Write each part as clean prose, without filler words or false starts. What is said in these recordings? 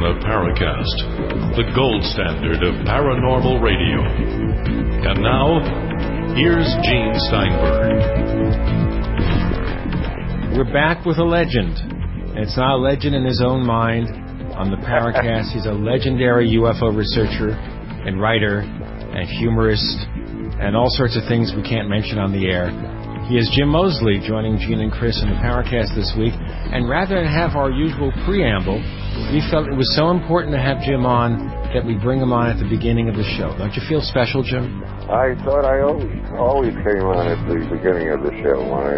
the Paracast, the gold standard of paranormal radio. And now, here's Gene Steinberg. We're back with a legend. And it's not a legend in his own mind. On the Paracast, he's a legendary UFO researcher and writer and humorist and all sorts of things we can't mention on the air. He is Jim Moseley, joining Gene and Chris in the Paracast this week. And rather than have our usual preamble, we felt it was so important to have Jim on that we bring him on at the beginning of the show. Don't you feel special, Jim? I thought I always came on at the beginning of the show.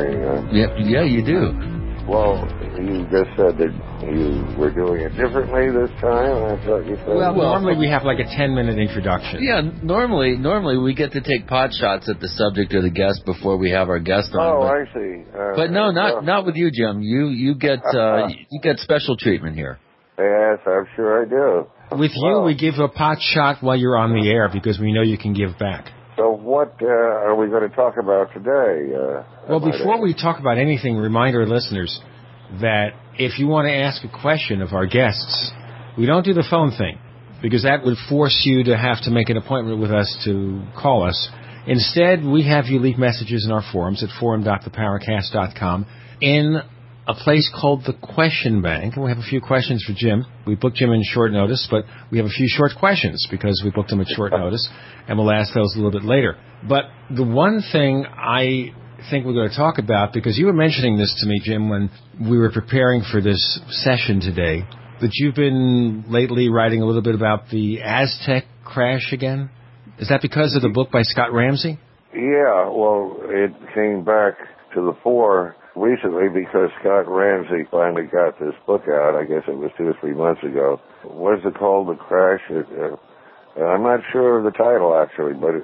Yeah, you do. Well, you just said that you were doing it differently this time. I thought you said... Well, normally we have like a 10-minute introduction. Yeah, normally we get to take pot shots at the subject or the guest before we have our guest on. Oh, I see. But no, not with you, Jim. You get special treatment here. Yes, I'm sure I do. With you, we give a pot shot while you're on the air because we know you can give back. So what are we going to talk about today? Well, before we talk about anything, remind our listeners that if you want to ask a question of our guests, we don't do the phone thing because that would force you to have to make an appointment with us to call us. Instead, we have you leave messages in our forums at forum.theparacast.com in a place called the Question Bank. We have a few questions for Jim. We booked Jim in short notice, but we have a few short questions because we booked him at short notice, and we'll ask those a little bit later. But the one thing I think we're going to talk about, because you were mentioning this to me, Jim, when we were preparing for this session today, that you've been lately writing a little bit about the Aztec crash again. Is that because of the book by Scott Ramsey? Yeah, well, it came back to the fore recently because Scott Ramsey finally got this book out. I guess it was 2 or 3 months ago. What is it called? The Crash? I'm not sure of the title, actually, but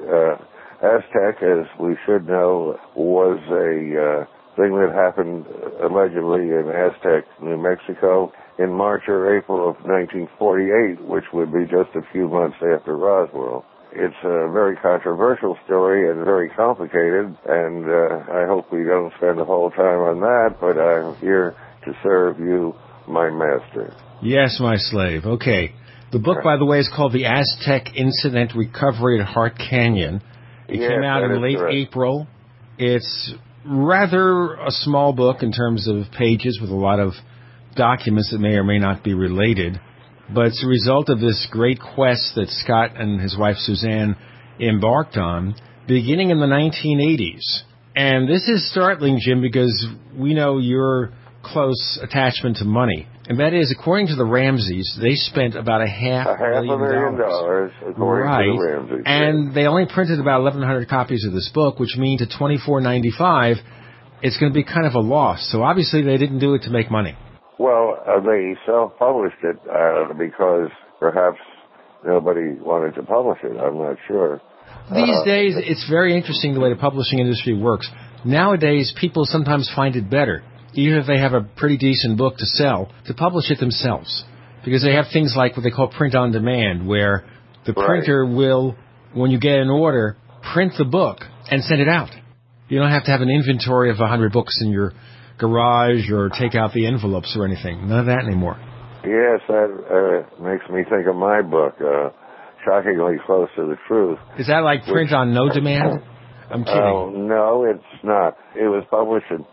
Aztec, as we should know, was a thing that happened allegedly in Aztec, New Mexico, in March or April of 1948, which would be just a few months after Roswell. It's a very controversial story and very complicated, and I hope we don't spend the whole time on that, but I'm here to serve you, my master. Yes, my slave. Okay. The book, by the way, is called The Aztec Incident Recovery at Hart Canyon. It came out in late April. It's rather a small book in terms of pages with a lot of documents that may or may not be related. But it's a result of this great quest that Scott and his wife Suzanne embarked on beginning in the 1980s. And this is startling, Jim, because we know your close attachment to money. And that is, according to the Ramseys, they spent about $500,000. $500,000, according to the Ramseys. And they only printed about 1,100 copies of this book, which means at $24.95, it's going to be kind of a loss. So obviously they didn't do it to make money. Well, they self-published it because perhaps nobody wanted to publish it. I'm not sure. These days, it's very interesting the way the publishing industry works. Nowadays, people sometimes find it better, even if they have a pretty decent book to sell, to publish it themselves. Because they have things like what they call print on demand, where the printer will, when you get an order, print the book and send it out. You don't have to have an inventory of 100 books in your garage or take out the envelopes or anything. None of that anymore. Yes, that makes me think of my book, shockingly close to the truth. Is that like print on no demand? I'm kidding. No, it's not. It was published in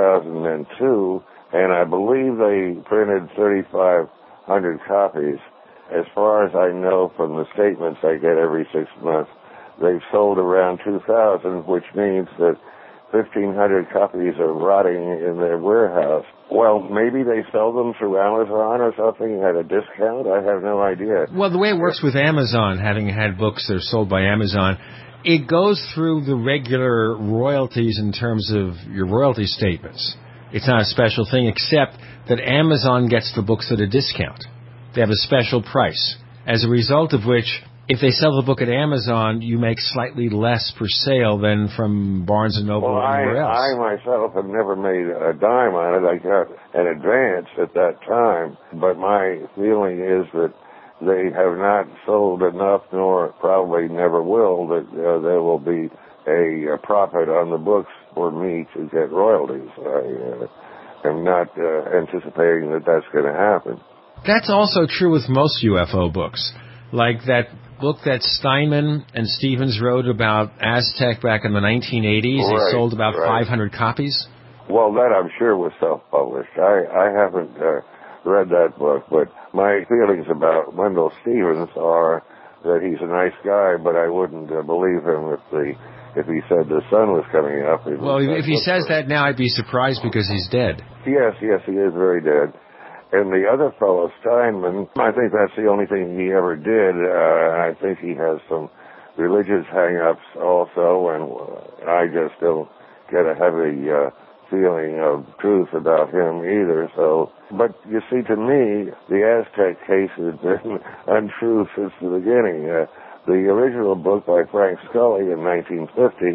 2002, and I believe they printed 3,500 copies. As far as I know from the statements I get every 6 months, they've sold around 2,000, which means that 1,500 copies are rotting in their warehouse. Well, maybe they sell them through Amazon or something at a discount. I have no idea. Well, the way it works with Amazon, having had books that are sold by Amazon, it goes through the regular royalties in terms of your royalty statements. It's not a special thing, except that Amazon gets the books at a discount. They have a special price. As a result of which, if they sell the book at Amazon, you make slightly less per sale than from Barnes & Noble or anywhere else. I myself have never made a dime on it. I got an advance at that time, but my feeling is that they have not sold enough, nor probably never will, that there will be a profit on the books for me to get royalties. I am not anticipating that that's going to happen. That's also true with most UFO books. Like that book that Steinman and Stevens wrote about Aztec back in the 1980s. Right, They sold about right. 500 copies. Well, that I'm sure was self-published. I haven't read that book, but my feelings about Wendell Stevens are that he's a nice guy, but I wouldn't believe him if he said the sun was coming up. Well, if he says that now, I'd be surprised because he's dead. Yes, he is very dead. And the other fellow, Steinman, I think that's the only thing he ever did. I think he has some religious hang-ups also, and I just don't get a heavy feeling of truth about him either. So, but you see, to me, the Aztec case has been untrue since the beginning. The original book by Frank Scully in 1950,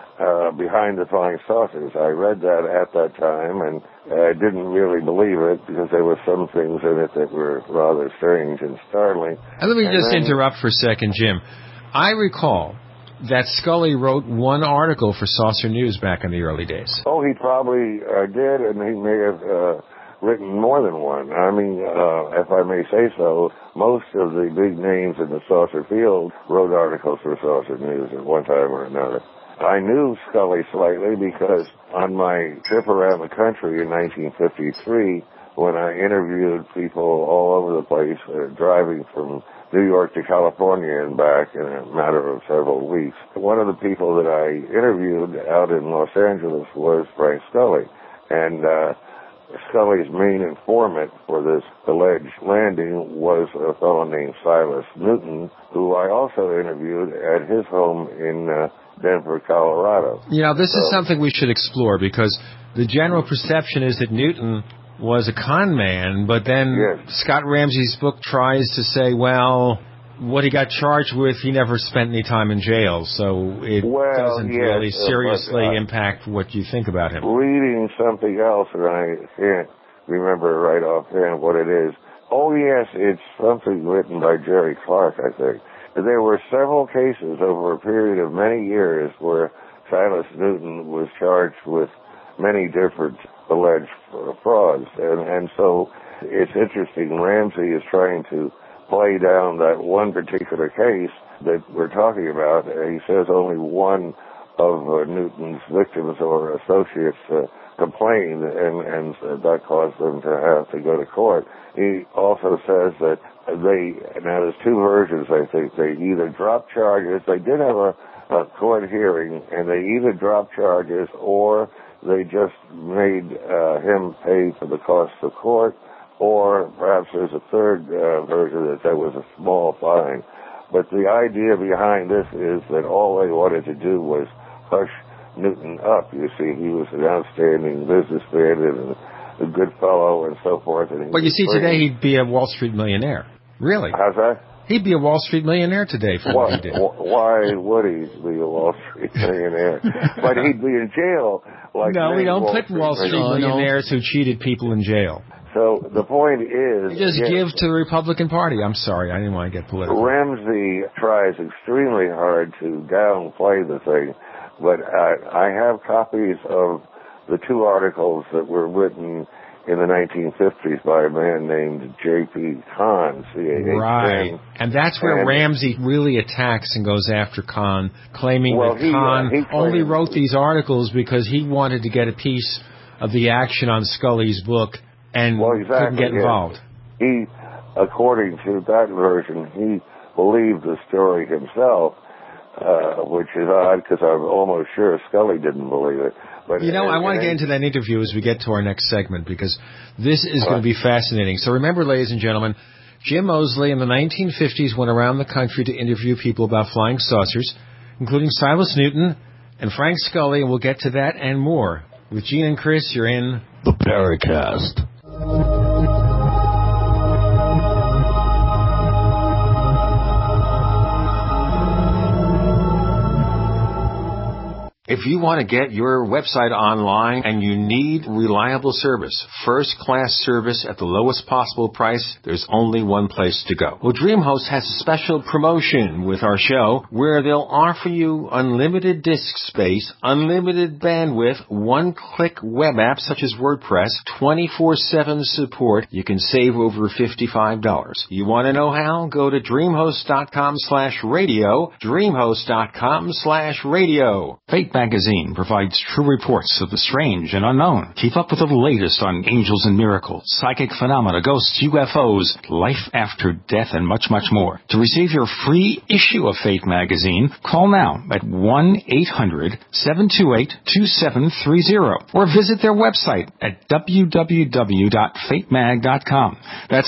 Behind the Flying Saucers, I read that at that time, and I didn't really believe it because there were some things in it that were rather strange and startling. And let me just interrupt for a second, Jim. I recall that Scully wrote one article for Saucer News back in the early days. Oh, he probably did, and he may have written more than one. I mean, if I may say so, most of the big names in the saucer field wrote articles for Saucer News at one time or another. I knew Scully slightly because on my trip around the country in 1953, when I interviewed people all over the place, driving from New York to California and back in a matter of several weeks, one of the people that I interviewed out in Los Angeles was Frank Scully. And Scully's main informant for this alleged landing was a fellow named Silas Newton, who I also interviewed at his home in Denver, Colorado. You know, this is something we should explore because the general perception is that Newton was a con man, but then Scott Ramsey's book tries to say, well, what he got charged with, he never spent any time in jail, so it doesn't really seriously impact what you think about him. Reading something else, and I can't remember right offhand what it is. Oh, yes, it's something written by Jerry Clark, I think. There were several cases over a period of many years where Silas Newton was charged with many different alleged frauds. And so it's interesting. Ramsey is trying to play down that one particular case that we're talking about. He says only one of Newton's victims or associates complained, and that caused them to have to go to court. He also says that now there's two versions, I think. They either dropped charges, they did have a court hearing, and they either dropped charges or they just made him pay for the cost of court, or perhaps there's a third version that there was a small fine. But the idea behind this is that all they wanted to do was hush Newton up. You see, he was an outstanding businessman and a good fellow and so forth. And but you see, today he'd be a Wall Street millionaire. Really? How's that? He'd be a Wall Street millionaire today for what he did. Why would he be a Wall Street millionaire? But he'd be in jail. No, we don't put Wall Street millionaires who cheated people in jail. So the point is... You just give to the Republican Party. I'm sorry, I didn't want to get political. Ramsey tries extremely hard to downplay the thing, but I have copies of the two articles that were written in the 1950s by a man named J.P. Kahn, C-A-H-N. Right. And that's where Ramsey really attacks and goes after Kahn, claiming that Kahn only wrote these articles because he wanted to get a piece of the action on Scully's book and couldn't get involved. He, according to that version, he believed the story himself, which is odd because I'm almost sure Scully didn't believe it. But I want to get into that interview as we get to our next segment because this is going to be fascinating. So remember, ladies and gentlemen, Jim Moseley in the 1950s went around the country to interview people about flying saucers, including Silas Newton and Frank Scully, and we'll get to that and more. With Gene and Chris, you're in The Paracast. If you want to get your website online and you need reliable service, first-class service at the lowest possible price, there's only one place to go. Well, DreamHost has a special promotion with our show where they'll offer you unlimited disk space, unlimited bandwidth, one-click web apps such as WordPress, 24/7 support. You can save over $55. You want to know how? Go to dreamhost.com/radio, dreamhost.com/radio. Fate Magazine provides true reports of the strange and unknown. Keep up with the latest on angels and miracles, psychic phenomena, ghosts, UFOs, life after death, and much, much more. To receive your free issue of Fate Magazine, call now at 1-800-728-2730 or visit their website at www.fatemag.com. That's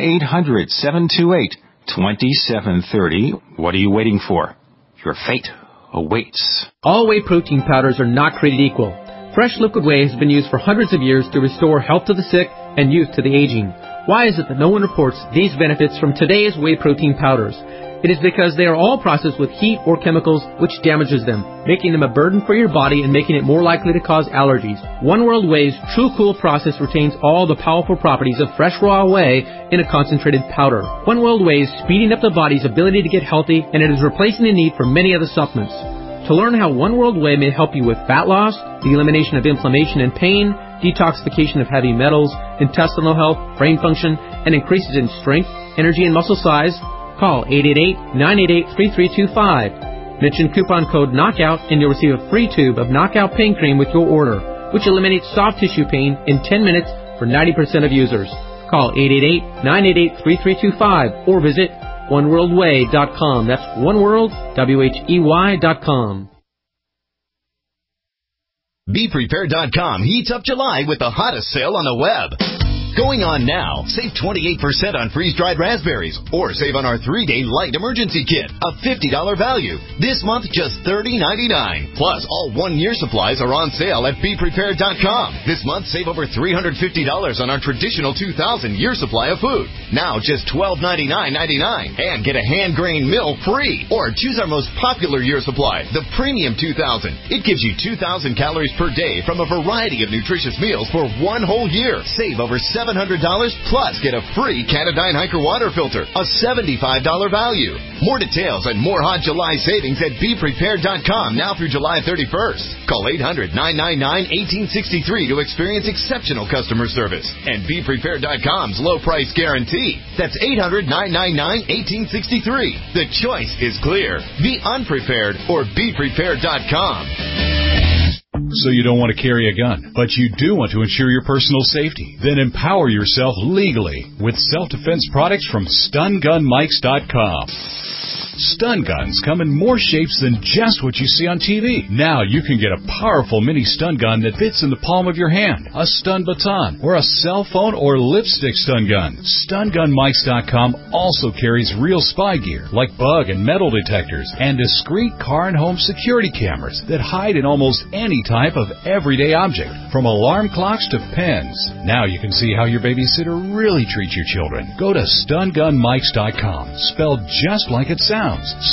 1-800-728-2730. What are you waiting for? Your fate awaits. All whey protein powders are not created equal. Fresh liquid whey has been used for hundreds of years to restore health to the sick and youth to the aging. Why is it that no one reports these benefits from today's whey protein powders? It is because they are all processed with heat or chemicals which damages them, making them a burden for your body and making it more likely to cause allergies. One World Whey's True Cool process retains all the powerful properties of fresh raw whey in a concentrated powder. One World Whey is speeding up the body's ability to get healthy, and it is replacing the need for many other supplements. To learn how One World Whey may help you with fat loss, the elimination of inflammation and pain, detoxification of heavy metals, intestinal health, brain function, and increases in strength, energy, and muscle size, call 888-988-3325. Mention coupon code KNOCKOUT and you'll receive a free tube of Knockout Pain Cream with your order, which eliminates soft tissue pain in 10 minutes for 90% of users. Call 888-988-3325 or visit oneworldwhey.com. That's oneworld.com. BePrepared.com heats up July with the hottest sale on the web. Going on now. Save 28% on freeze-dried raspberries or save on our 3-day light emergency kit, a $50 value. This month, just $30.99. Plus, all 1-year supplies are on sale at BePrepared.com. This month, save over $350 on our traditional 2,000-year supply of food. Now, just $12.99.99. And get a hand-grained mill free. Or choose our most popular year supply, the Premium 2000. It gives you 2,000 calories per day from a variety of nutritious meals for 1 whole year. Save over $700 plus get a free Canadyne Hiker water filter, a $75 value. More details and more hot July savings at BePrepared.com now through July 31st. Call 800-999-1863 to experience exceptional customer service and BePrepared.com's low price guarantee. That's 800-999-1863. The choice is clear. Be unprepared or BePrepared.com. So you don't want to carry a gun, but you do want to ensure your personal safety. Then empower yourself legally with self-defense products from StunGunMikes.com. Stun guns come in more shapes than just what you see on TV. Now you can get a powerful mini stun gun that fits in the palm of your hand, a stun baton, or a cell phone or lipstick stun gun. StunGunMikes.com also carries real spy gear like bug and metal detectors and discreet car and home security cameras that hide in almost any type of everyday object, from alarm clocks to pens. Now you can see how your babysitter really treats your children. Go to StunGunMikes.com, spelled just like it sounds.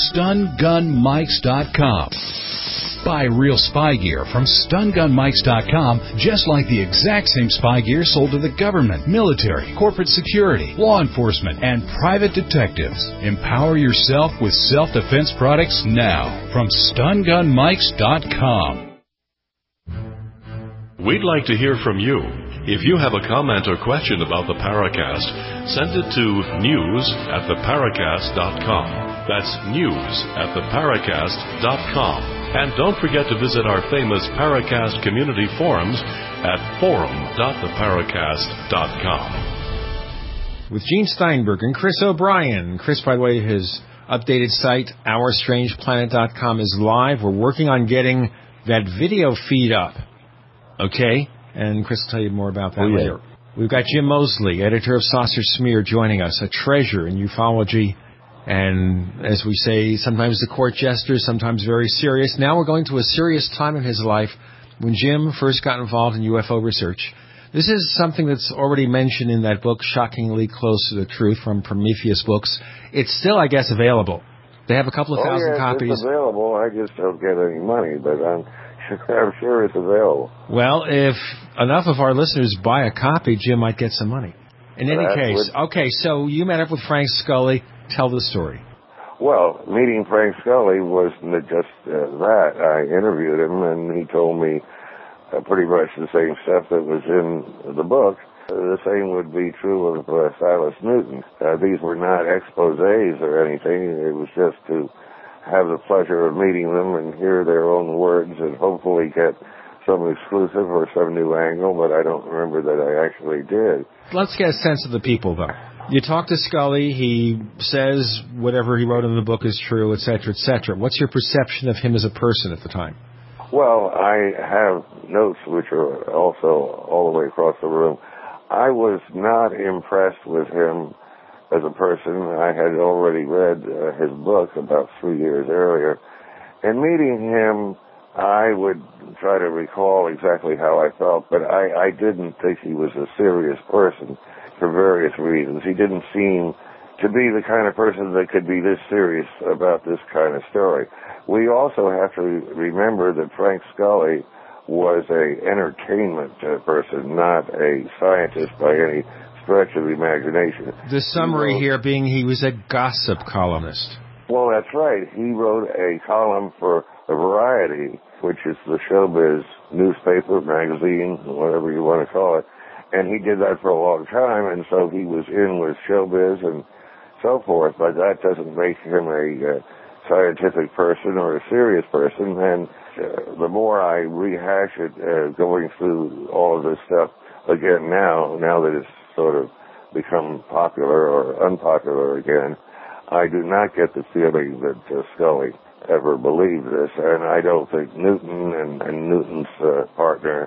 StunGunMikes.com. Buy real spy gear from StunGunMikes.com, just like the exact same spy gear sold to the government, military, corporate security, law enforcement, and private detectives. Empower yourself with self-defense products now from StunGunMikes.com. We'd like to hear from you. If you have a comment or question about the Paracast, send it to news@theparacast.com. That's news@theparacast.com. And don't forget to visit our famous Paracast community forums at forum.theparacast.com. With Gene Steinberg and Chris O'Brien. Chris, by the way, his updated site, OurStrangePlanet.com, is live. We're working on getting that video feed up. Okay? And Chris will tell you more about that later. We've got Jim Mosley, editor of Saucer Smear, joining us, a treasure in ufology. And as we say, sometimes the court jester, sometimes very serious. Now we're going to a serious time in his life when Jim first got involved in UFO research. This is something that's already mentioned in that book, Shockingly Close to the Truth, from Prometheus Books. It's still, I guess, available. They have a couple of thousand copies. It's available. I just don't get any money, but I'm sure it's available. Well, if enough of our listeners buy a copy, Jim might get some money. In any case, okay, so you met up with Frank Scully. Tell the story. Well, meeting Frank Scully wasn't just that. I interviewed him, and he told me pretty much the same stuff that was in the book. The same would be true of Silas Newton. These were not exposés or anything. It was just to have the pleasure of meeting them and hear their own words and hopefully get some exclusive or some new angle, but I don't remember that I actually did. Let's get a sense of the people, though. You talk to Scully, he says whatever he wrote in the book is true, etc., etc. What's your perception of him as a person at the time? Well, I have notes which are also all the way across the room. I was not impressed with him as a person. I had already read his book about 3 years earlier. And meeting him, I would try to recall exactly how I felt, but I didn't think he was a serious person for various reasons. He didn't seem to be the kind of person that could be this serious about this kind of story. We also have to remember that Frank Scully was a entertainment person, not a scientist by any stretch of the imagination. The summary here being he was a gossip columnist. Well, that's right. He wrote a column for Variety, which is the showbiz newspaper, magazine, whatever you want to call it. And he did that for a long time, and so he was in with showbiz and so forth, but that doesn't make him a scientific person or a serious person. And the more I rehash it, going through all of this stuff again now that it's sort of become popular or unpopular again, I do not get the feeling that Scully ever believed this, and I don't think Newton and Newton's partner,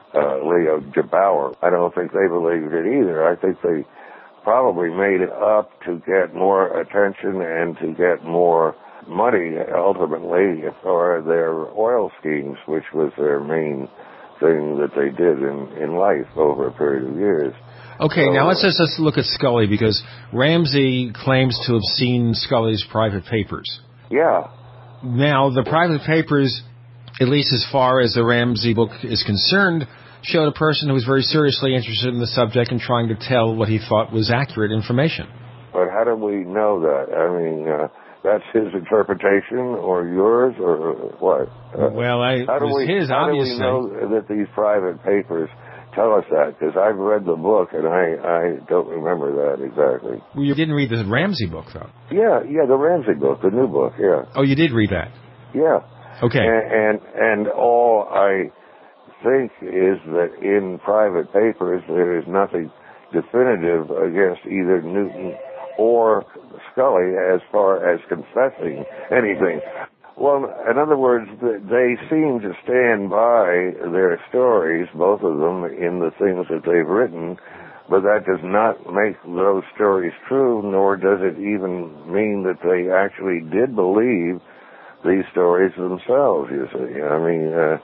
Leo Gebauer, I don't think they believed it either. I think they probably made it up to get more attention and to get more money, ultimately, for their oil schemes, which was their main thing that they did in life over a period of years. Okay, now let's look at Scully, because Ramsey claims to have seen Scully's private papers. Yeah. Now, the private papers, at least as far as the Ramsey book is concerned, showed a person who was very seriously interested in the subject and trying to tell what he thought was accurate information. But how do we know that? I mean, that's his interpretation or yours or what? Well, it was his, obviously. How do we know that these private papers tell us that? Because I've read the book and I don't remember that exactly. Well, you didn't read the Ramsey book, though. Yeah, the Ramsey book, the new book, yeah. Oh, you did read that? Yeah. Okay. And all I think is that in private papers there is nothing definitive against either Newton or Scully as far as confessing anything. Well, in other words, they seem to stand by their stories, both of them, in the things that they've written, but that does not make those stories true, nor does it even mean that they actually did believe these stories themselves, you see. I mean,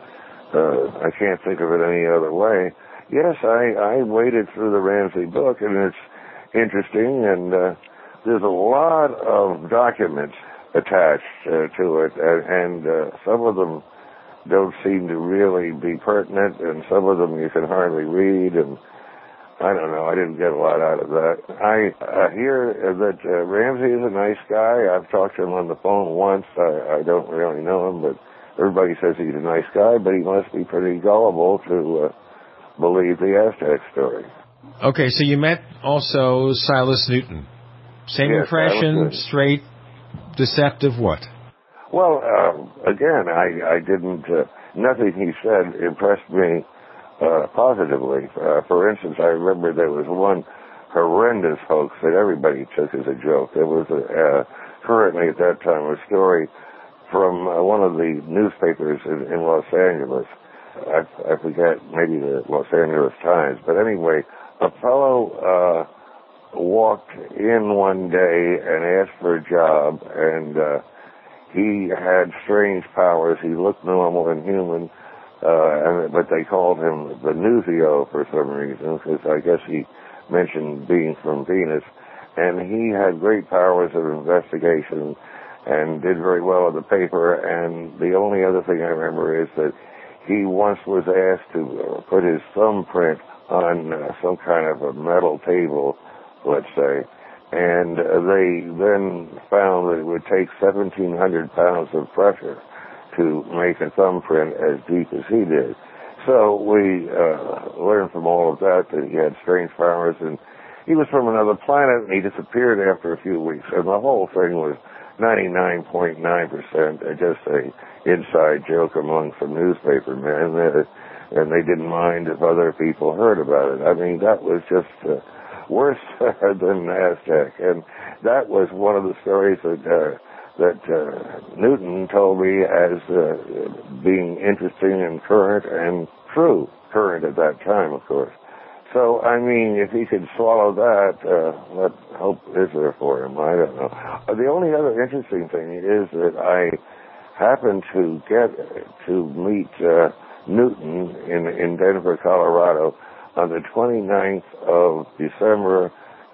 I can't think of it any other way. Yes, I waded through the Ramsey book, and it's interesting, and there's a lot of documents attached to it, and some of them don't seem to really be pertinent, and some of them you can hardly read, and I don't know, I didn't get a lot out of that. I hear that Ramsey is a nice guy. I've talked to him on the phone once. I don't really know him, but everybody says he's a nice guy, but he must be pretty gullible to believe the Aztec story. Okay, so you met also Silas Newton. Same impression, straight, deceptive, what? Well, again, I didn't, nothing he said impressed me positively. For instance, I remember there was one horrendous hoax that everybody took as a joke. There was currently at that time a story from one of the newspapers in Los Angeles. I forget, maybe the Los Angeles Times. But anyway, a fellow walked in one day and asked for a job, and he had strange powers. He looked normal and human, but they called him the Nuzio for some reason, because I guess he mentioned being from Venus. And he had great powers of investigation and did very well in the paper. And the only other thing I remember is that he once was asked to put his thumbprint on some kind of a metal table, let's say, and they then found that it would take 1,700 pounds of pressure to make a thumbprint as deep as he did. So we learned from all of that he had strange powers, and he was from another planet, and he disappeared after a few weeks. And the whole thing was 99.9% just a inside joke among some newspaper men, and they didn't mind if other people heard about it. I mean, that was just worse than Aztec, and that was one of the stories that Newton told me as being interesting and current and true. Current at that time, of course. So, I mean, if he could swallow that, what hope is there for him? I don't know. The only other interesting thing is that I happened to get to meet Newton in Denver, Colorado on the 29th of December,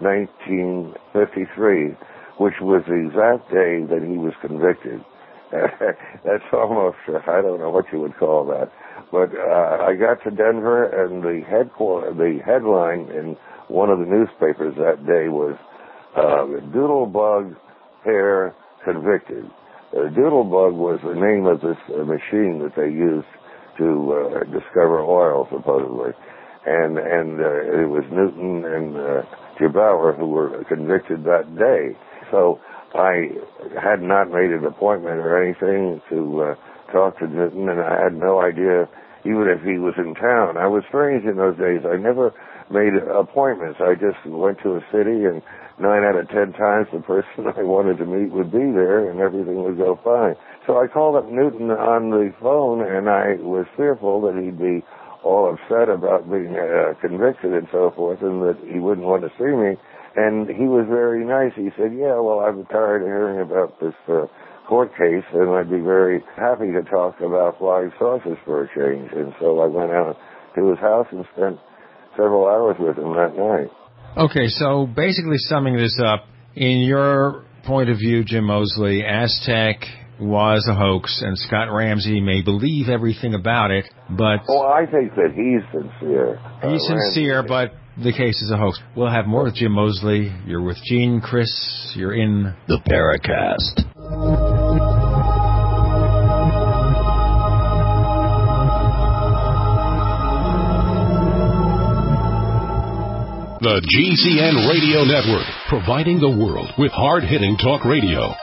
1953, which was the exact day that he was convicted. That's almost, I don't know what you would call that. But I got to Denver, and the headline in one of the newspapers that day was Doodlebug Pair Convicted. Doodlebug was the name of this machine that they used to discover oil, supposedly. And it was Newton and Gebauer who were convicted that day. So I had not made an appointment or anything to talk to Newton, and I had no idea even if he was in town. I was strange in those days. I never made appointments. I just went to a city, and 9 out of 10 times the person I wanted to meet would be there, and everything would go fine. So I called up Newton on the phone, and I was fearful that he'd be all upset about being convicted and so forth, and that he wouldn't want to see me. And he was very nice. He said, yeah, well, I'm tired of hearing about this court case, and I'd be very happy to talk about flying saucers for a change. And so I went out to his house and spent several hours with him that night. Okay, so basically summing this up, in your point of view, Jim Moseley, Aztec was a hoax, and Scott Ramsey may believe everything about it, but... Oh, I think that he's sincere. He's sincere, but the case is a hoax. We'll have more with Jim Moseley. You're with Gene, Chris. You're in the Paracast. The GCN Radio Network, providing the world with hard-hitting talk radio.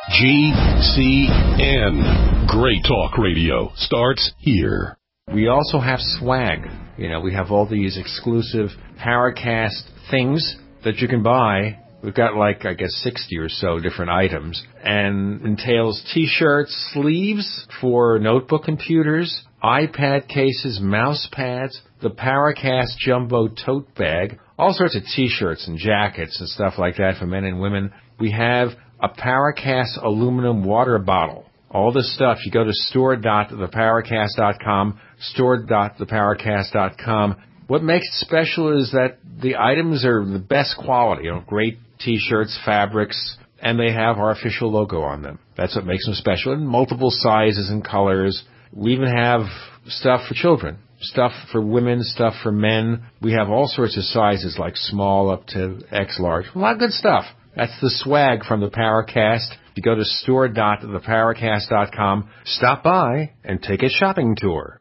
GCN. Great talk radio starts here. We also have swag. You know, we have all these exclusive Paracast things that you can buy. We've got 60 or so different items, and entails T-shirts, sleeves for notebook computers, iPad cases, mouse pads, the Paracast Jumbo tote bag, all sorts of T-shirts and jackets and stuff like that for men and women. We have a Paracast aluminum water bottle. All this stuff, you go to store.theparacast.com, store.theparacast.com. What makes it special is that the items are the best quality, great T-shirts, fabrics, and they have our official logo on them. That's what makes them special, in multiple sizes and colors. We even have stuff for children, stuff for women, stuff for men. We have all sorts of sizes, like small up to X large. A lot of good stuff. That's the swag from the Paracast. You go to store.theparacast.com, stop by, and take a shopping tour.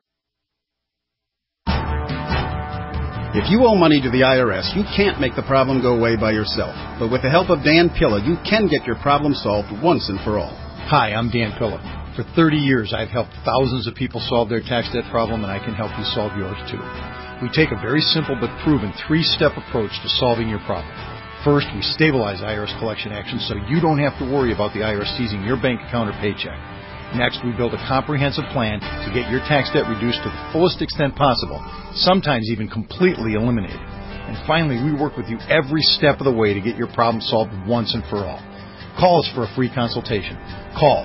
If you owe money to the IRS, you can't make the problem go away by yourself. But with the help of Dan Pilla, you can get your problem solved once and for all. Hi, I'm Dan Pilla. For 30 years, I've helped thousands of people solve their tax debt problem, and I can help you solve yours too. We take a very simple but proven 3-step approach to solving your problem. First, we stabilize IRS collection actions so you don't have to worry about the IRS seizing your bank account or paycheck. Next, we build a comprehensive plan to get your tax debt reduced to the fullest extent possible, sometimes even completely eliminated. And finally, we work with you every step of the way to get your problem solved once and for all. Call us for a free consultation. Call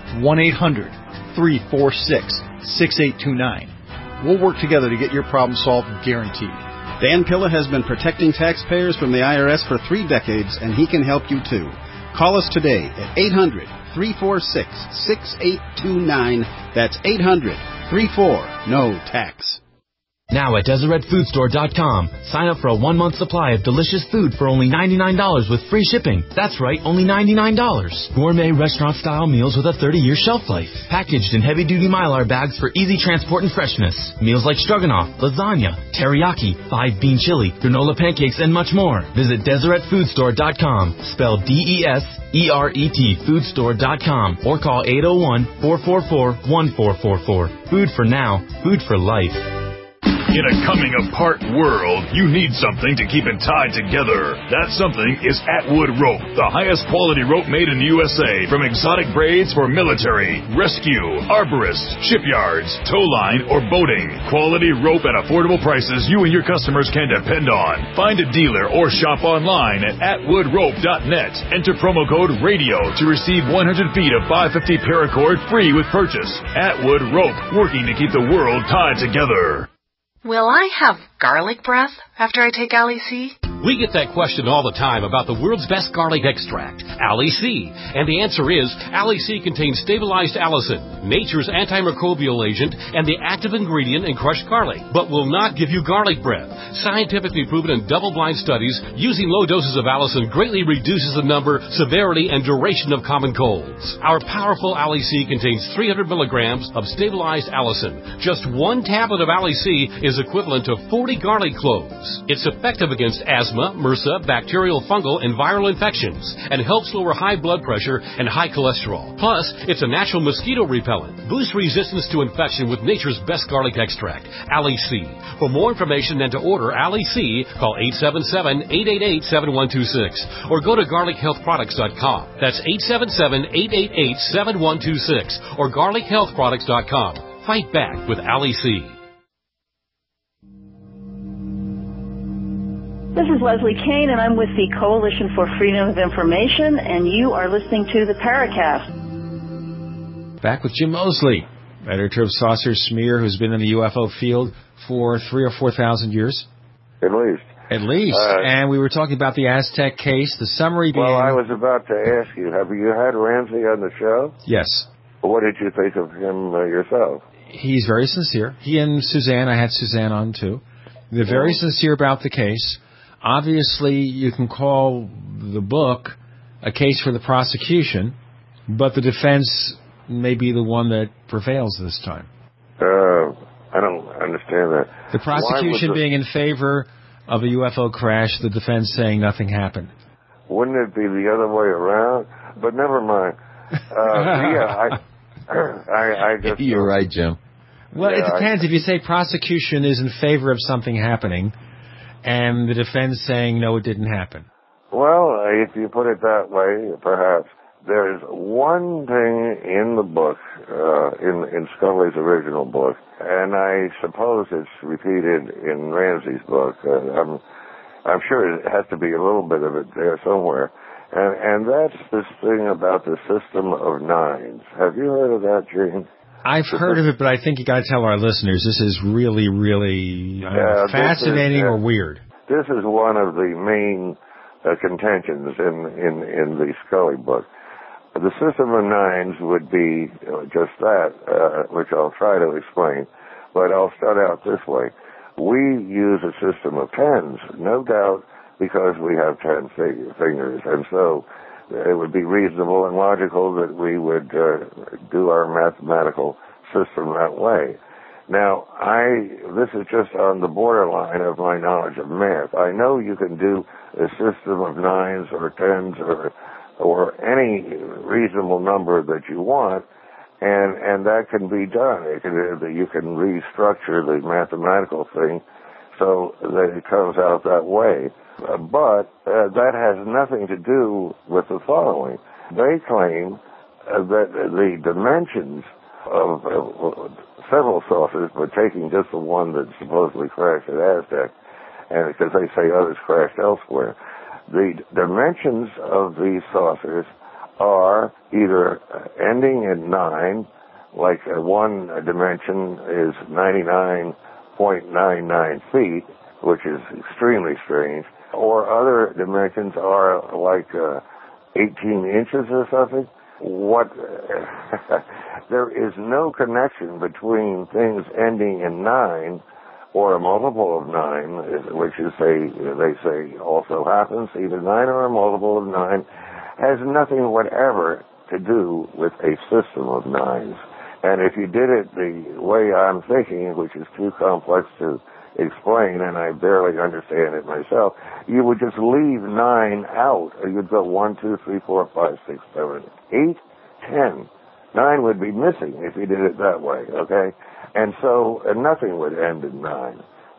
1-800-346-6829. We'll work together to get your problem solved, guaranteed. Dan Pilla has been protecting taxpayers from the IRS for 3 decades, and he can help you too. Call us today at 800-346-6829. That's 800-34-NO-TAX. Now at DeseretFoodStore.com, sign up for a 1-month supply of delicious food for only $99 with free shipping. That's right, only $99. Gourmet restaurant-style meals with a 30-year shelf life. Packaged in heavy-duty Mylar bags for easy transport and freshness. Meals like stroganoff, lasagna, teriyaki, 5-bean chili, granola pancakes, and much more. Visit DeseretFoodStore.com, spelled DESERET foodstore.com, or call 801-444-1444. Food for now, food for life. In a coming-apart world, you need something to keep it tied together. That something is Atwood Rope, the highest quality rope made in the USA, from exotic braids for military, rescue, arborists, shipyards, tow line, or boating. Quality rope at affordable prices you and your customers can depend on. Find a dealer or shop online at atwoodrope.net. Enter promo code RADIO to receive 100 feet of 550 paracord free with purchase. Atwood Rope, working to keep the world tied together. Will I have garlic breath after I take Ali C? We get that question all the time about the world's best garlic extract, Ali C. And the answer is, Ali C contains stabilized allicin, nature's antimicrobial agent, and the active ingredient in crushed garlic, but will not give you garlic breath. Scientifically proven in double-blind studies, using low doses of allicin greatly reduces the number, severity, and duration of common colds. Our powerful Ali C contains 300 milligrams of stabilized allicin. Just 1 tablet of Ali C is equivalent to 40 garlic cloves. It's effective against asthma, MRSA, bacterial, fungal, and viral infections, and helps lower high blood pressure and high cholesterol. Plus, it's a natural mosquito repellent. Boost resistance to infection with nature's best garlic extract, Ali C. For more information and to order Ali C, call 877-888-7126 or go to garlichealthproducts.com. That's 877-888-7126 or garlichealthproducts.com. Fight back with Ali C. This is Leslie Kane, and I'm with the Coalition for Freedom of Information, and you are listening to the Paracast. Back with Jim Mosley, editor of Saucer Smear, who's been in the UFO field for 3,000 or 4,000 years. At least. At least. And we were talking about the Aztec case, the summary being... Well, I was about to ask you, have you had Ramsey on the show? Yes. What did you think of him yourself? He's very sincere. He and Suzanne, I had Suzanne on too. They're very sincere about the case. Obviously, you can call the book a case for the prosecution, but the defense may be the one that prevails this time. I don't understand that. The prosecution being in favor of a UFO crash, the defense saying nothing happened. Wouldn't it be the other way around? But never mind. I just... You're right, Jim. Well, it depends. If you say prosecution is in favor of something happening, and the defense saying, no, it didn't happen. Well, if you put it that way, perhaps. There's one thing in the book, in Scully's original book, and I suppose it's repeated in Ramsey's book. I'm sure it has to be a little bit of it there somewhere. And that's this thing about the system of nines. Have you heard of that, Gene? I've heard of it, but I think you got to tell our listeners this is really, really fascinating or weird. This is one of the main contentions in the Scully book. The system of nines would be just that, which I'll try to explain, but I'll start out this way. We use a system of tens, no doubt, because we have 10 fingers, and so it would be reasonable and logical that we would do our mathematical system that way. Now, this is just on the borderline of my knowledge of math. I know you can do a system of nines or tens or any reasonable number that you want, and that can be done. You can restructure the mathematical thing so that it comes out that way. But that has nothing to do with the following. They claim that the dimensions of several saucers, but taking just the one that supposedly crashed at Aztec, and because they say others crashed elsewhere, the dimensions of these saucers are either ending in 9, like one dimension is 99.99 feet, which is extremely strange, or other dimensions are like 18 inches or something. There is no connection between things ending in 9 or a multiple of 9, which is they say also happens, either 9 or a multiple of 9, has nothing whatever to do with a system of 9s. And if you did it the way I'm thinking, which is too complex to explain, and I barely understand it myself, you would just leave 9 out. You'd go 1, 2, 3, 4, 5, 6, 7, 8, 10. 9 would be missing if you did it that way, okay? And so nothing would end in 9.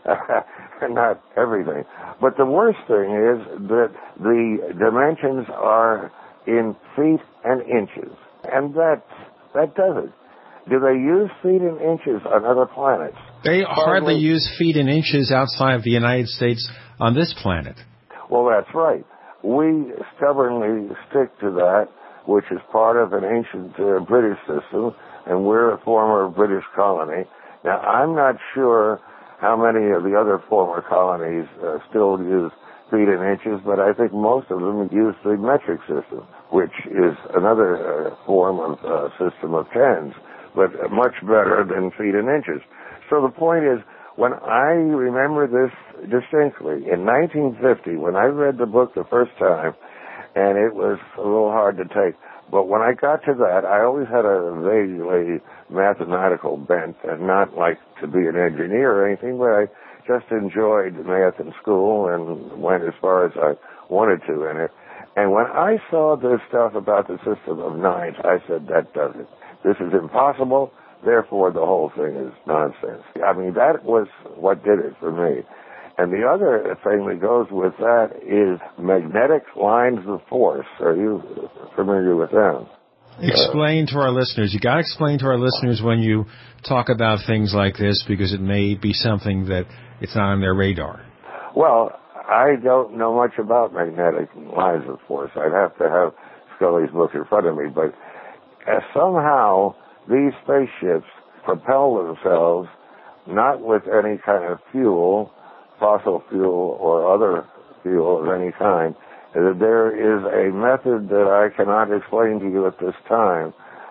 Not everything. But the worst thing is that the dimensions are in feet and inches. And that does it. Do they use feet and inches on other planets? They hardly use feet and inches outside of the United States on this planet. Well, that's right. We stubbornly stick to that, which is part of an ancient British system, and we're a former British colony. Now, I'm not sure how many of the other former colonies still use feet and inches, but I think most of them use the metric system, which is another form of system of tens, but much better than feet and inches. So the point is, when I remember this distinctly, in 1950, when I read the book the first time, and it was a little hard to take, but when I got to that, I always had a vaguely mathematical bent, and not like to be an engineer or anything, but I just enjoyed math in school and went as far as I wanted to in it. And when I saw this stuff about the system of 9s, I said, that does it. This is impossible, therefore the whole thing is nonsense. I mean, that was what did it for me. And the other thing that goes with that is magnetic lines of force. Are you familiar with them? Explain to our listeners. You got to explain to our listeners when you talk about things like this, because it may be something that it's not on their radar. Well, I don't know much about magnetic lines of force. I'd have to have Scully's book in front of me, but somehow these spaceships propel themselves not with any kind of fuel, fossil fuel or other fuel of any kind. There is a method that I cannot explain to you at this time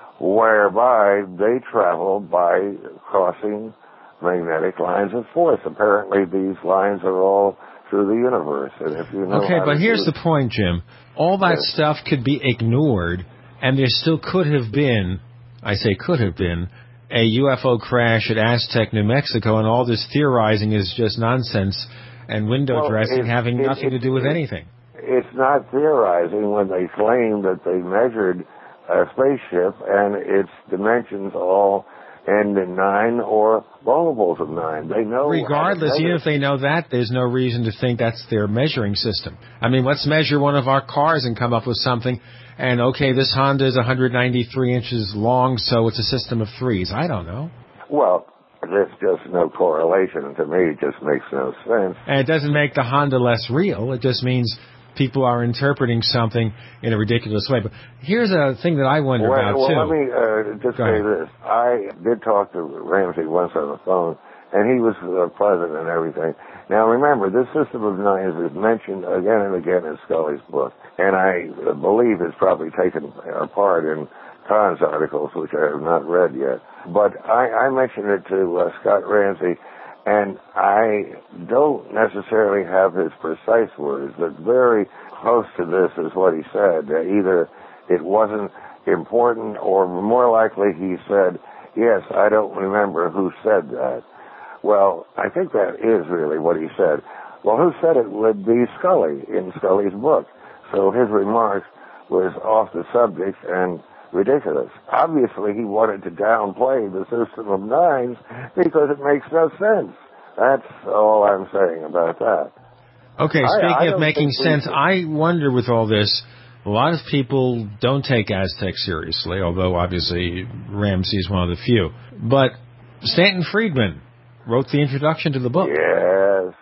whereby they travel by crossing magnetic lines of force. Apparently these lines are all through the universe. And if you know okay, but here's the point, Jim. All that stuff could be ignored, and there still could have been, I say could have been, a UFO crash at Aztec, New Mexico, and all this theorizing is just nonsense and window dressing having nothing to do with anything. It's not theorizing when they claim that they measured a spaceship and its dimensions all end in 9 or multiples of 9. They know. Regardless, even if they know that, there's no reason to think that's their measuring system. I mean, let's measure one of our cars and come up with something. And, okay, this Honda is 193 inches long, so it's a system of 3s. I don't know. Well, there's just no correlation. To me, it just makes no sense. And it doesn't make the Honda less real. It just means people are interpreting something in a ridiculous way. But here's a thing that I wonder about, too. Well, let me just say this. I did talk to Ramsey once on the phone, and he was pleasant and everything. Now, remember, this system of 9s is mentioned again and again in Scully's book, and I believe it's probably taken apart in Kahn's articles, which I have not read yet. But I mentioned it to Scott Ramsey, and I don't necessarily have his precise words, but very close to this is what he said. Either it wasn't important, or more likely he said, yes, I don't remember who said that. Well, I think that is really what he said. Well, who said it would be Scully in Scully's book. So his remarks was off the subject and ridiculous. Obviously, he wanted to downplay the system of 9s because it makes no sense. That's all I'm saying about that. Okay, speaking of making sense, I wonder with all this, a lot of people don't take Aztec seriously, although obviously Ramsey is one of the few. But Stanton Friedman wrote the introduction to the book. Yes,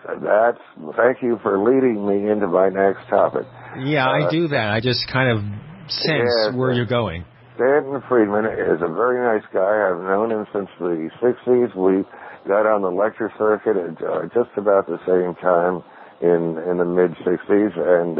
thank you for leading me into my next topic. Yeah, I do that. I just kind of sense where you're going. Stanton Friedman is a very nice guy. I've known him since the 60s. We got on the lecture circuit at just about the same time in the mid-60s, and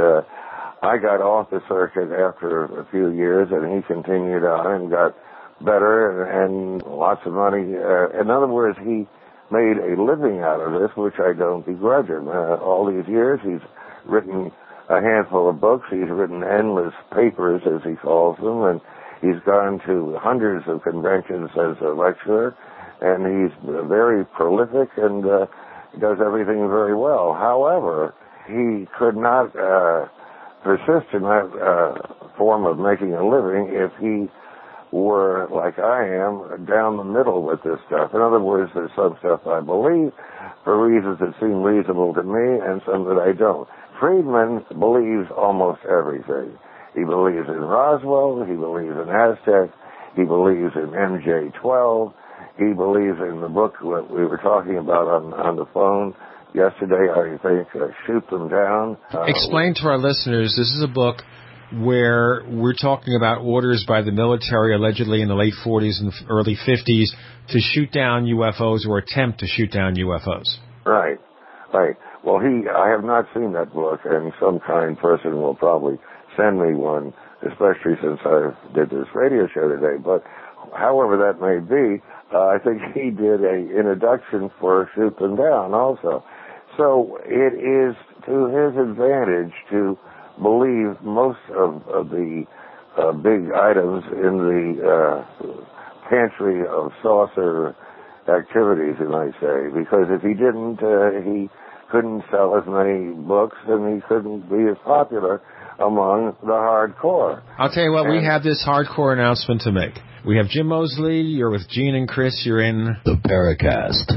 I got off the circuit after a few years, and he continued on and got better and lots of money. In other words, he made a living out of this, which I don't begrudge him. All these years, he's written a handful of books. He's written endless papers, as he calls them, and he's gone to hundreds of conventions as a lecturer, and he's very prolific and does everything very well. However, he could not persist in that form of making a living if he were, like I am, down the middle with this stuff. In other words, there's some stuff I believe for reasons that seem reasonable to me and some that I don't. Friedman believes almost everything. He believes in Roswell, he believes in Aztec, he believes in MJ-12, he believes in the book that we were talking about on the phone yesterday, I think, Shoot Them Down. Explain to our listeners, this is a book where we're talking about orders by the military, allegedly in the late 40s and early 50s, to shoot down UFOs or attempt to shoot down UFOs. Right. Well, I have not seen that book, and some kind person will probably send me one, especially since I did this radio show today. But however that may be, I think he did an introduction for Shoot Them Down also. So it is to his advantage to believe most of the big items in the pantry of saucer activities, you might say, because if he didn't, he couldn't sell as many books and he couldn't be as popular among the hardcore. I'll tell you what, we have this hardcore announcement to make. We have Jim Mosley, you're with Gene and Chris, you're in the Paracast.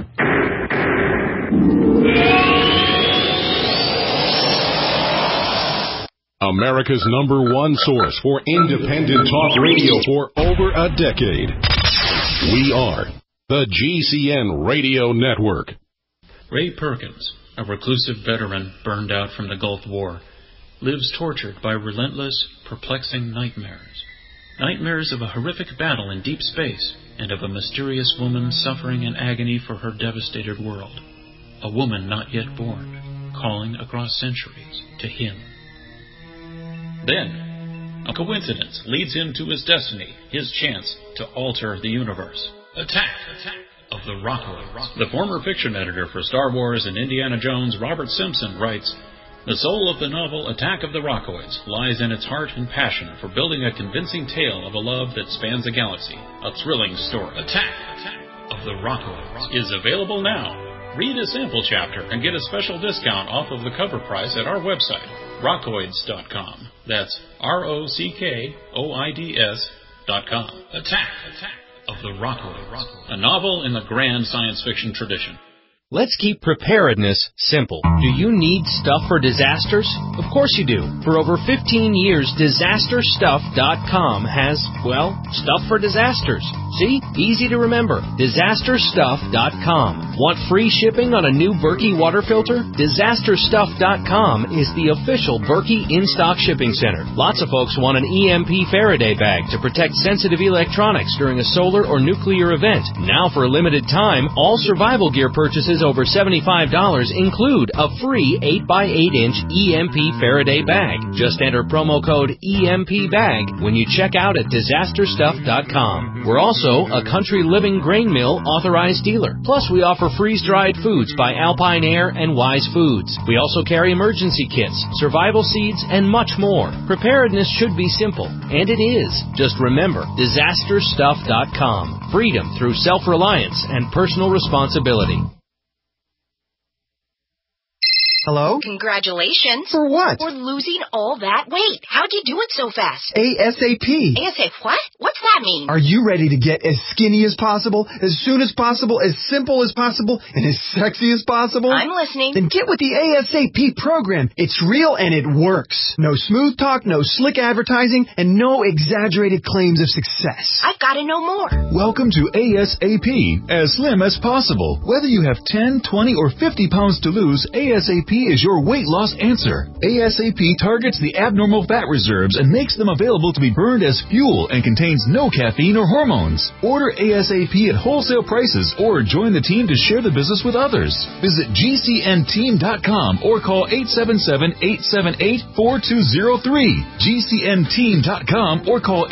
America's #1 source for independent talk radio for over a decade. We are the GCN Radio Network. Ray Perkins, a reclusive veteran burned out from the Gulf War, lives tortured by relentless, perplexing nightmares. Nightmares of a horrific battle in deep space and of a mysterious woman suffering in agony for her devastated world. A woman not yet born, calling across centuries to him. Then, a coincidence leads him to his destiny, his chance to alter the universe. Attack of the Rockoids. The former fiction editor for Star Wars and Indiana Jones, Robert Simpson, writes, "The soul of the novel Attack of the Rockoids lies in its heart and passion for building a convincing tale of a love that spans a galaxy, a thrilling story. Attack of the Rockoids is available now. Read a sample chapter and get a special discount off of the cover price at our website, rockoids.com. That's ROCKOIDS.com. Attack of the Rockoids, a novel in the grand science fiction tradition. Let's keep preparedness simple. Do you need stuff for disasters? Of course you do. For over 15 years, DisasterStuff.com has, well, stuff for disasters. See? Easy to remember. DisasterStuff.com. Want free shipping on a new Berkey water filter? DisasterStuff.com is the official Berkey in-stock shipping center. Lots of folks want an EMP Faraday bag to protect sensitive electronics during a solar or nuclear event. Now for a limited time, all survival gear purchases over $75 include a free 8x8-inch EMP Faraday bag. Just enter promo code EMPBAG when you check out at DisasterStuff.com. We're also a Country Living Grain Mill authorized dealer. Plus, we offer freeze-dried foods by Alpine Air and Wise Foods. We also carry emergency kits, survival seeds, and much more. Preparedness should be simple, and it is. Just remember, DisasterStuff.com. Freedom through self-reliance and personal responsibility. Hello? Congratulations. For what? For losing all that weight. How'd you do it so fast? ASAP. ASAP what? What's that mean? Are you ready to get as skinny as possible, as soon as possible, as simple as possible, and as sexy as possible? I'm listening. Then get with the ASAP program. It's real and it works. No smooth talk, no slick advertising, and no exaggerated claims of success. I've got to know more. Welcome to ASAP. As slim as possible. Whether you have 10, 20, or 50 pounds to lose, ASAP ASAP is your weight loss answer. ASAP targets the abnormal fat reserves and makes them available to be burned as fuel and contains no caffeine or hormones. Order ASAP at wholesale prices or join the team to share the business with others. Visit GCNteam.com or call 877-878-4203. GCNteam.com or call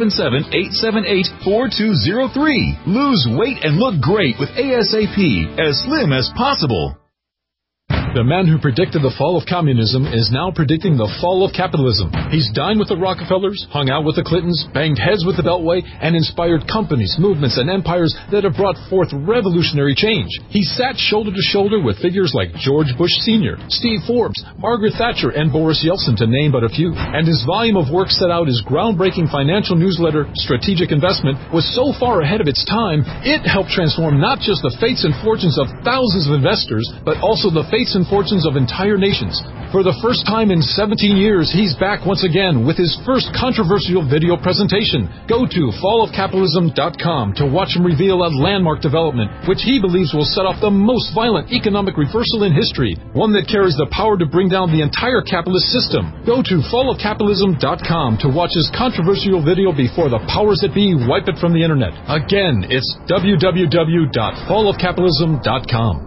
877-878-4203. Lose weight and look great with ASAP, as slim as possible. The man who predicted the fall of communism is now predicting the fall of capitalism. He's dined with the Rockefellers, hung out with the Clintons, banged heads with the Beltway, and inspired companies, movements, and empires that have brought forth revolutionary change. He sat shoulder to shoulder with figures like George Bush Sr., Steve Forbes, Margaret Thatcher, and Boris Yeltsin, to name but a few. And his volume of work set out his groundbreaking financial newsletter, Strategic Investment, was so far ahead of its time, it helped transform not just the fates and fortunes of thousands of investors, but also the fates and fortunes of entire nations. For the first time in 17 years, he's back once again with his first controversial video presentation. Go to fallofcapitalism.com to watch him reveal a landmark development, which he believes will set off the most violent economic reversal in history, one that carries the power to bring down the entire capitalist system. Go to fallofcapitalism.com to watch his controversial video before the powers that be wipe it from the internet. Again, it's www.fallofcapitalism.com.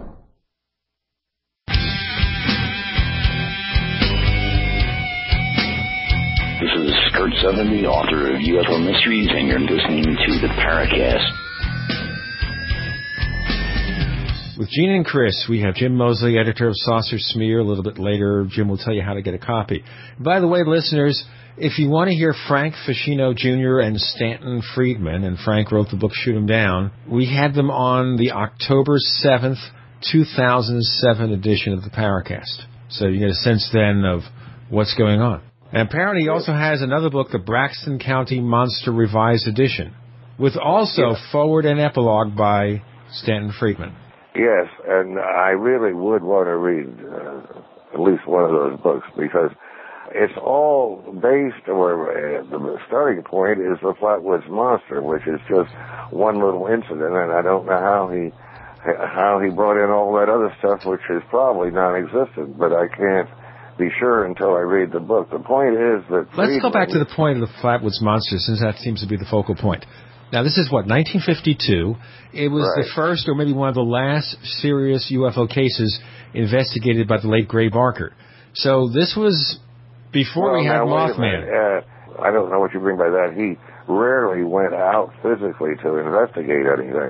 This is Kurt Sutherland, the author of UFO Mysteries, and you're listening to the Paracast. With Gene and Chris, we have Jim Moseley, editor of Saucer Smear. A little bit later, Jim will tell you how to get a copy. By the way, listeners, if you want to hear Frank Ficino Jr. and Stanton Friedman, and Frank wrote the book Shoot 'Em Down, we had them on the October 7th, 2007 edition of the Paracast. So you get a sense then of what's going on. And apparently he also has another book, the Braxton County Monster Revised Edition, with also forward and epilogue by Stanton Friedman. Yes, and I really would want to read at least one of those books, because it's all based, or the starting point is the Flatwoods Monster, which is just one little incident, and I don't know how he brought in all that other stuff, which is probably non-existent, but I can't be sure until I read the book. The point is that let's go back to the point of the Flatwoods Monster, since that seems to be the focal point. Now, this is, 1952. It was the first, or maybe one of the last, serious UFO cases investigated by the late Gray Barker. So this was before we had Mothman. I don't know what you mean by that. He rarely went out physically to investigate anything.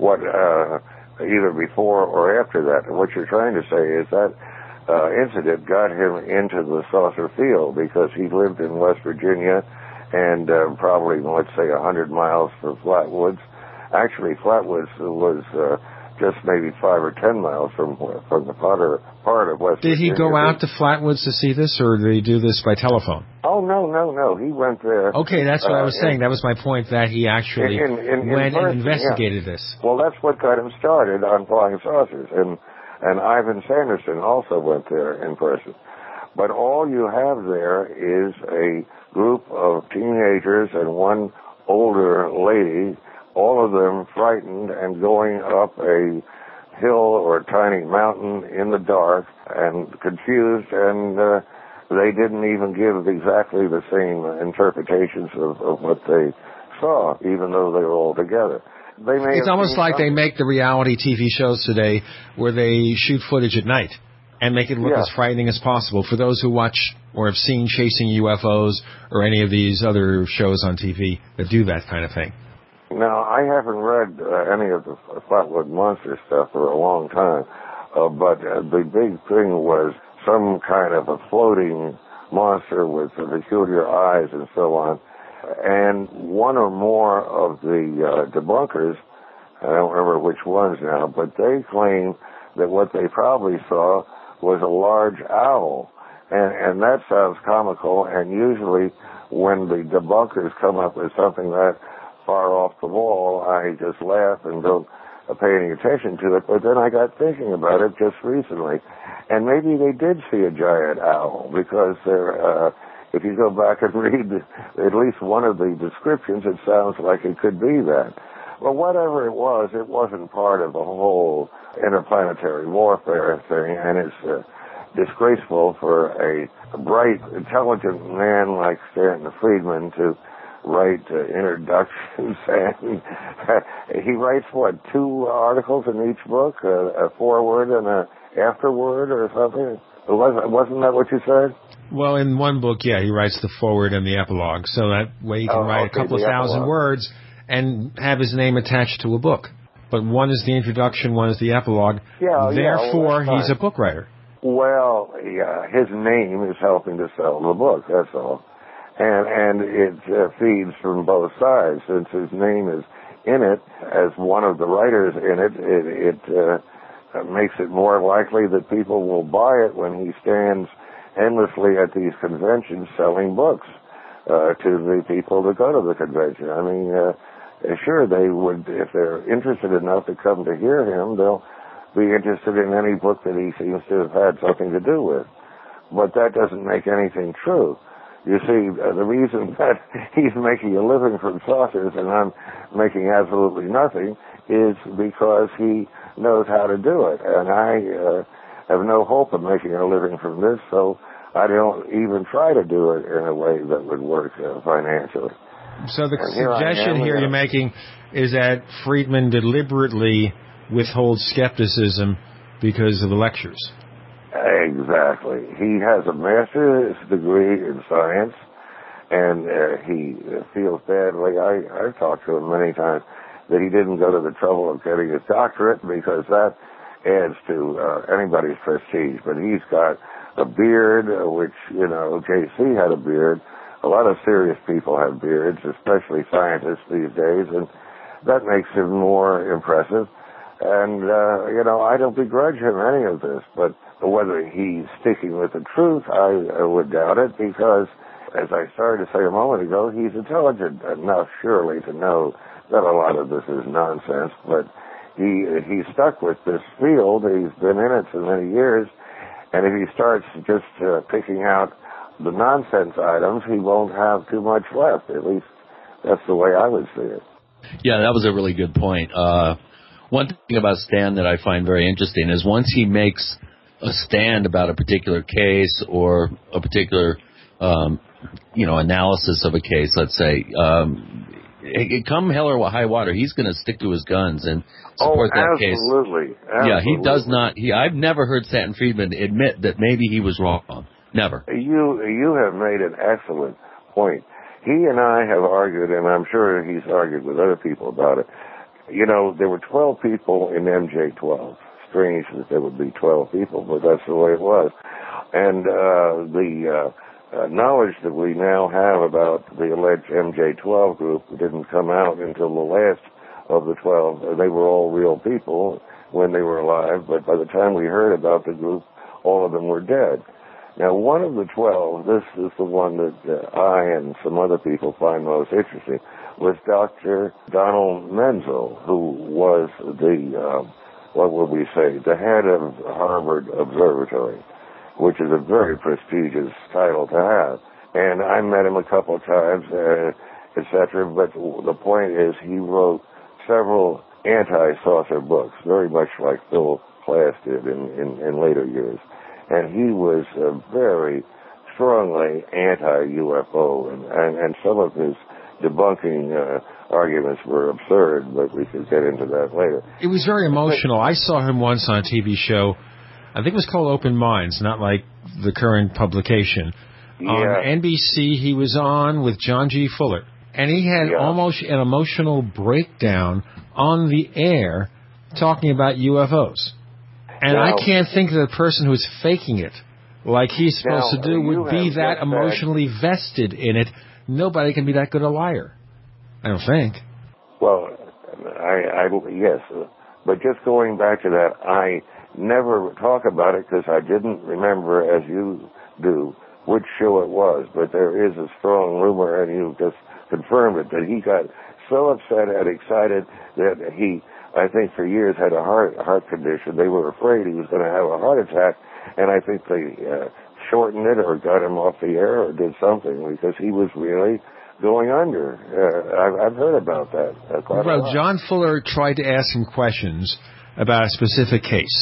Either before or after that. And what you're trying to say is that incident got him into the saucer field, because he lived in West Virginia and probably, let's say, 100 miles from Flatwoods. Actually, Flatwoods was just maybe 5 or 10 miles from the part of West Virginia. Did he go out to Flatwoods to see this, or did he do this by telephone? Oh, no. He went there. Okay, that's what I was saying. That was my point, that he actually went and investigated this. Well, that's what got him started on flying saucers. And Ivan Sanderson also went there in person. But all you have there is a group of teenagers and one older lady, all of them frightened and going up a hill or a tiny mountain in the dark and confused, and they didn't even give exactly the same interpretations of what they saw, even though they were all together. It's almost like they make the reality TV shows today where they shoot footage at night and make it look as frightening as possible. For those who watch or have seen Chasing UFOs or any of these other shows on TV that do that kind of thing. Now, I haven't read any of the Flatwood Monster stuff for a long time, but the big thing was some kind of a floating monster with peculiar eyes and so on. And one or more of the debunkers, I don't remember which ones now, but they claim that what they probably saw was a large owl. And that sounds comical, and usually when the debunkers come up with something that far off the wall, I just laugh and don't pay any attention to it. But then I got thinking about it just recently, and maybe they did see a giant owl, because if you go back and read at least one of the descriptions, it sounds like it could be that. Well, whatever it wasn't part of the whole interplanetary warfare thing, and disgraceful for a bright, intelligent man like Stanton Friedman to write introductions, and he writes, 2 articles in each book, a foreword and a afterword or something? Wasn't that what you said? Well, in one book, yeah, he writes the foreword and the epilogue, so that way he can write a couple of thousand words and have his name attached to a book. But one is the introduction, one is the epilogue. Therefore, he's a book writer. Well, yeah, his name is helping to sell the book, that's all. And it feeds from both sides. Since his name is in it, as one of the writers in it, it makes it more likely that people will buy it when he stands endlessly at these conventions selling books to the people that go to the convention. I mean, sure, they would, if they're interested enough to come to hear him, they'll be interested in any book that he seems to have had something to do with. But that doesn't make anything true. You see, the reason that he's making a living from saucers and I'm making absolutely nothing is because he knows how to do it. And I have no hope of making a living from this, so I don't even try to do it in a way that would work financially. So the suggestion here you're making is that Friedman deliberately withholds skepticism because of the lectures. Exactly. He has a master's degree in science, and he feels badly. I've talked to him many times that he didn't go to the trouble of getting his doctorate because that adds to anybody's prestige. But he's got a beard, which, J.C. had a beard. A lot of serious people have beards, especially scientists these days, and that makes him more impressive. And, I don't begrudge him any of this, but whether he's sticking with the truth, I would doubt it, because, as I started to say a moment ago, he's intelligent enough, surely, to know that a lot of this is nonsense, but he's stuck with this field. He's been in it so many years, and if he starts just picking out the nonsense items, he won't have too much left. At least that's the way I would see it. Yeah, that was a really good point. One thing about Stan that I find very interesting is once he makes a stand about a particular case or a particular, analysis of a case, let's say, come hell or high water, he's going to stick to his guns and support that case. Absolutely. Yeah, he does not. I've never heard Stanton Friedman admit that maybe he was wrong. Never. You have made an excellent point. He and I have argued, and I'm sure he's argued with other people about it. There were 12 people in MJ-12. Strange that there would be 12 people, but that's the way it was. And the knowledge that we now have about the alleged MJ-12 group didn't come out until the last of the 12. They were all real people when they were alive, but by the time we heard about the group, all of them were dead. Now, one of the 12, this is the one that I and some other people find most interesting, was Dr. Donald Menzel, who was the, the head of Harvard Observatory, which is a very prestigious title to have. And I met him a couple of times, etc., but the point is he wrote several anti-saucer books, very much like Phil Klass did in later years. And he was very strongly anti-UFO, and some of his debunking arguments were absurd, but we could get into that later. It was very emotional. I saw him once on a TV show. I think it was called Open Minds, not like the current publication. Yeah. On NBC, he was on with John G. Fuller, and he had almost an emotional breakdown on the air talking about UFOs. And I can't think that the person who's faking it, like he's supposed to do, would be that emotionally vested in it. Nobody can be that good a liar, I don't think. Well, yes. But just going back to that, I never talk about it because I didn't remember, as you do, which show it was. But there is a strong rumor, and you just confirmed it, that he got so upset and excited that he, I think for years, had a heart condition. They were afraid he was going to have a heart attack, and I think they shortened it or got him off the air or did something because he was really going under. I've heard about that quite a lot. John Fuller tried to ask him questions about a specific case,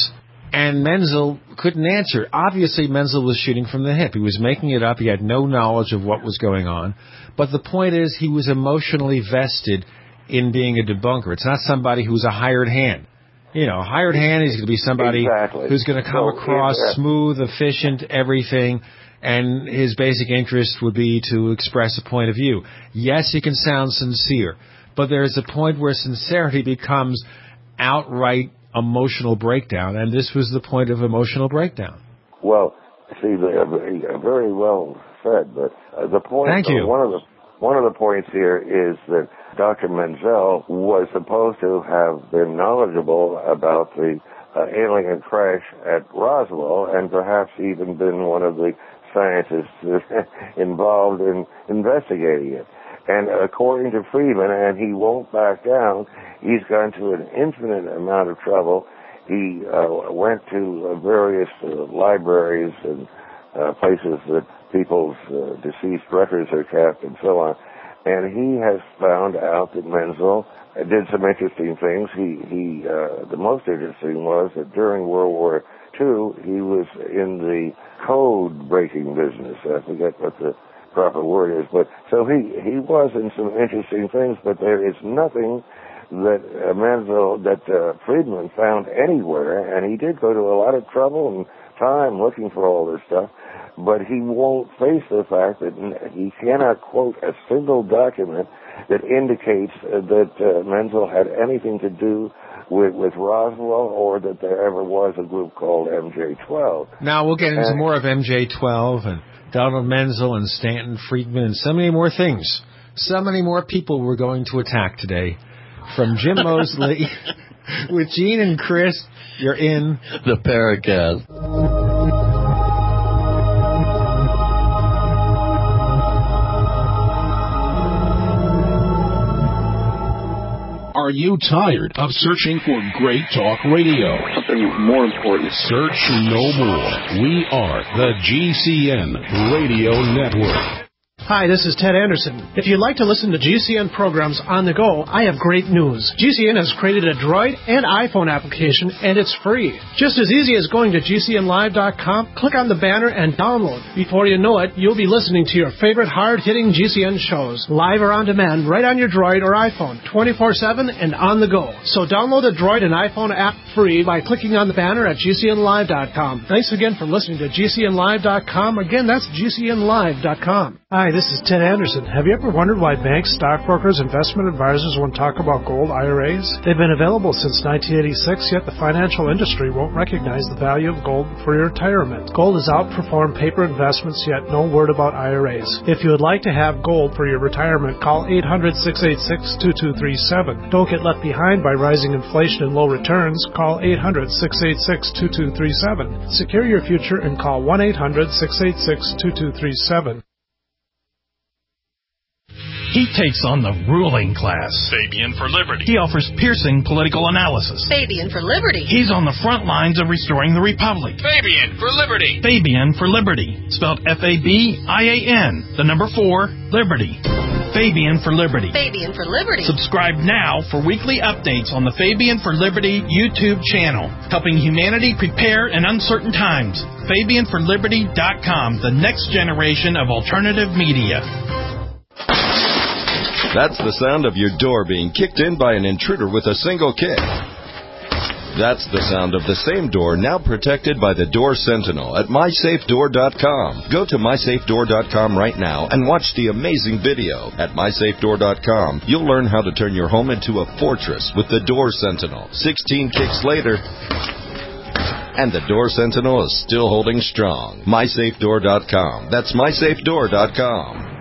And Menzel couldn't answer. Obviously, Menzel was shooting from the hip. He was making it up. He had no knowledge of what was going on. But the point is, he was emotionally vested in being a debunker. It's not somebody who's a hired hand. You know, a hired hand is going to be somebody who's going to come across smooth, efficient, everything, and his basic interest would be to express a point of view. Yes, he can sound sincere, but there's a point where sincerity becomes outright emotional breakdown, and this was the point of emotional breakdown. Well, see, very well said, but the point. Thank you. One of the points here is that Dr. Menzel was supposed to have been knowledgeable about the alien crash at Roswell, and perhaps even been one of the scientists involved in investigating it. And according to Friedman, and he won't back down, he's gone to an infinite amount of trouble. He went to various libraries and places that people's deceased records are kept and so on. And he has found out that Menzel did some interesting things. The most interesting was that during World War II, he was in the code-breaking business. I forget what the proper word is, but so he was in some interesting things, but there is nothing that Friedman found anywhere, and he did go to a lot of trouble and time looking for all this stuff, but he won't face the fact that he cannot quote a single document that indicates that Menzel had anything to do with Roswell, or that there ever was a group called MJ-12. Now we'll get into more of MJ-12 and Donald Menzel and Stanton Friedman and so many more things. So many more people we're going to attack today. From Jim Mosley with Gene and Chris, you're in the Paracast. Are you tired of searching for great talk radio? Something more important. Search no more. We are the GCN Radio Network. Hi, this is Ted Anderson. If you'd like to listen to GCN programs on the go, I have great news. GCN has created a Droid and iPhone application, and it's free. Just as easy as going to GCNlive.com, click on the banner, and download. Before you know it, you'll be listening to your favorite hard-hitting GCN shows, live or on demand, right on your Droid or iPhone, 24/7 and on the go. So download the Droid and iPhone app free by clicking on the banner at GCNlive.com. Thanks again for listening to GCNlive.com. Again, that's GCNlive.com. Hi, this is Ted Anderson. Have you ever wondered why banks, stockbrokers, investment advisors won't talk about gold IRAs? They've been available since 1986, yet the financial industry won't recognize the value of gold for your retirement. Gold has outperformed paper investments, yet no word about IRAs. If you would like to have gold for your retirement, call 800-686-2237. Don't get left behind by rising inflation and low returns. Call 800-686-2237. Secure your future and call 1-800-686-2237. He takes on the ruling class. Fabian for Liberty. He offers piercing political analysis. Fabian for Liberty. He's on the front lines of restoring the Republic. Fabian for Liberty. Fabian for Liberty. Spelled Fabian, the number 4, Liberty. Fabian for Liberty. Fabian for Liberty. Subscribe now for weekly updates on the Fabian for Liberty YouTube channel, helping humanity prepare in uncertain times. FabianForLiberty.com, the next generation of alternative media. That's the sound of your door being kicked in by an intruder with a single kick. That's the sound of the same door now protected by the Door Sentinel at MySafeDoor.com. Go to MySafeDoor.com right now and watch the amazing video. At MySafeDoor.com, you'll learn how to turn your home into a fortress with the Door Sentinel. 16 kicks later, and the Door Sentinel is still holding strong. MySafeDoor.com. That's MySafeDoor.com.